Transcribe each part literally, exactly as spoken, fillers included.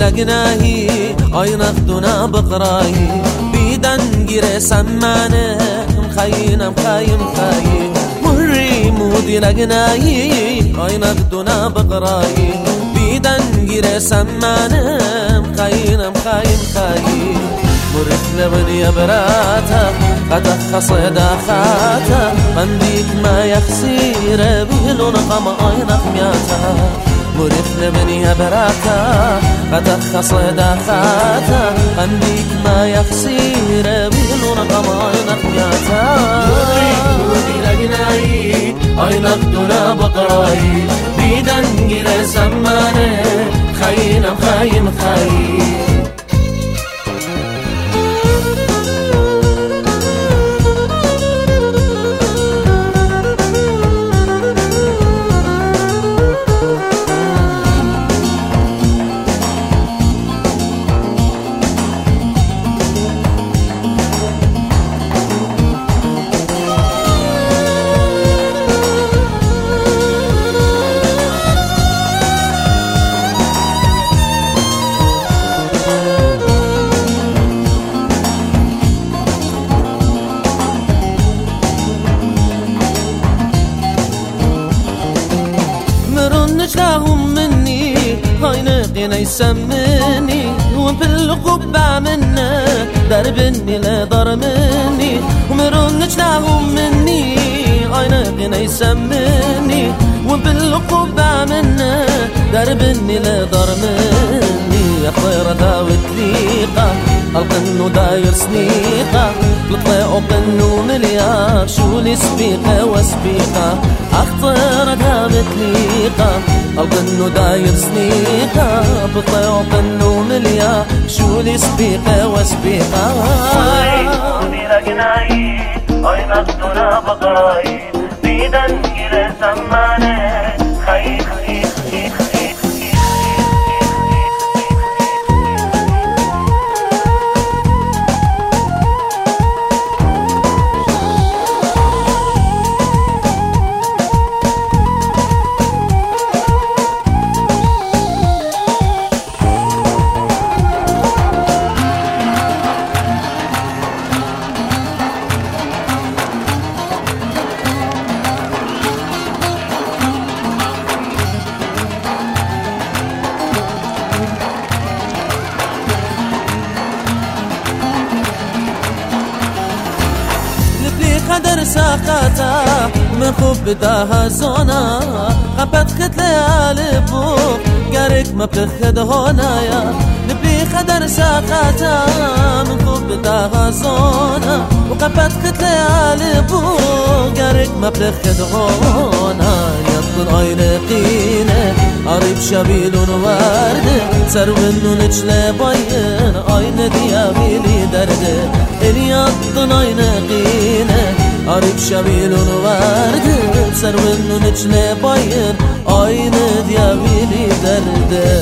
لقناهي اينخدنا بقراي بيدن جيري سمانه مخينا مخاي مخاي مري مودي لقناهي اينخدنا بقراي بيدن جيري سمانه مخينا مخاي مخاي مرخ لبني براتا قد خصيدا خاتا قنديك ما يخسير بيلون قم اينخ مياتا مرخ لبني براتا قد خصيدا خاتا قنديك ما يخسير بيلون قم اينخ مياتا مريك لقناي اينخ دنا بقراي بيدن جيري سمانه خينا مخاي مخاي لهم مني هاي نقينا يسمني وبالقبع منا دربني لا ضر مني ومرنش لهم مني هاي نقينا يسمني وبالقبع منا دربني لا ضر مني يا خير داوت ليقة القنو داير سنيقة لطلعوا قنو مليار شو لي سبيقة وسبيقة اخطر داوت ليقة القنو داير سنيقة بطلعوا قنو مليار شو لي سبيقة وسبيقة ودي لقناي اين اخدنا بقراي بيدن جيري سمانه خي خي خي خي قدر ساقاتا من خوب بداها زونا قبت خد ليالي بوك قارك ما بتخد هونايا نبي قدر ساقاتا من خوب بداها زونا وقبت خد ليالي بوك قارك ما بتخد هونايا يطل عين قينة قريب شبيل ورد سرون نجلة باين عين ديابيلي درد اليطل عين قينة قريب شبيل ورد سرون نجلة باين عين ديابيلي درد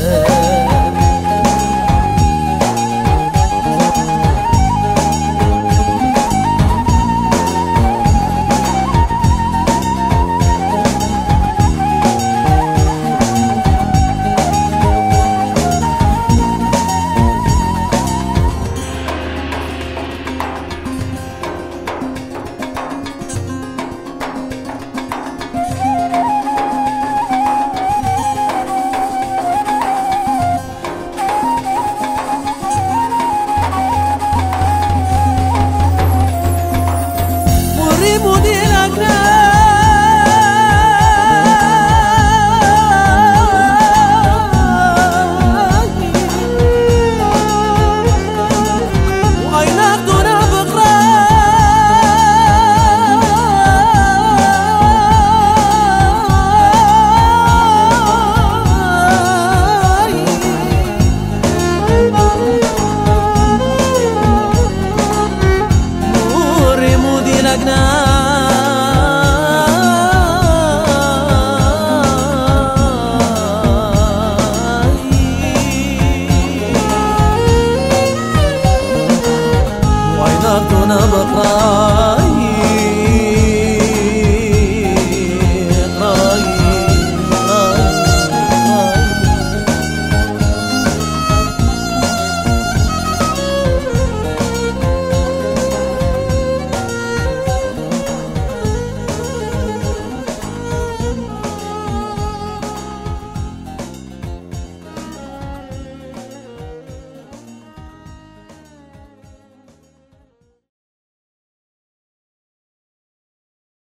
Oh,